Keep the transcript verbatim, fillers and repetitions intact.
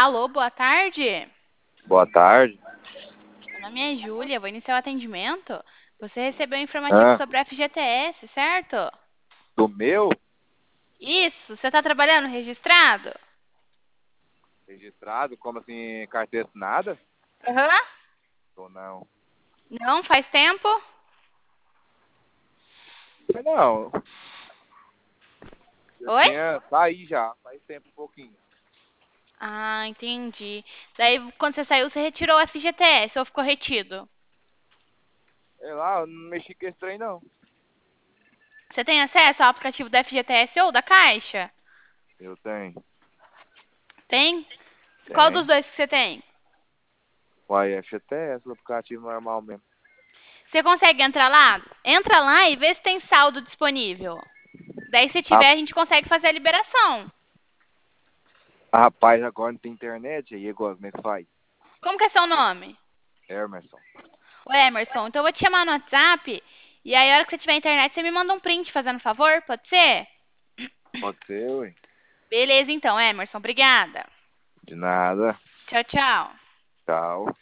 Alô, boa tarde. Boa tarde. Meu nome é Júlia, vou iniciar o atendimento. Você recebeu um informativo Ah, sobre o F G T S, certo? do meu? Isso, você está trabalhando registrado? Registrado? Como assim, carteira assinada? Aham. Ou não? Não, faz tempo? Mas não, eu Oi? tinha saí já, faz tempo um pouquinho. Ah, entendi. Daí, quando você saiu, você retirou o F G T S ou ficou retido? Sei lá, eu não mexi com esse trem não. Você tem acesso ao aplicativo da F G T S ou da Caixa? Eu tenho. Tem? Qual dos Tem. dois que você tem? Uai, F G T S, o aplicativo normal mesmo. Você consegue entrar lá? Entra lá e vê se tem saldo disponível. Daí, se Ah, tiver, a gente consegue fazer a liberação. rapaz, agora não tem internet aí, agora como é que faz? Como que é seu nome? Emerson. Ô, Emerson, então eu vou te chamar no WhatsApp e aí a hora que você tiver internet você me manda um print fazendo favor, pode ser? Pode ser, ué. Beleza então, Emerson, obrigada. De nada. Tchau, tchau. Tchau.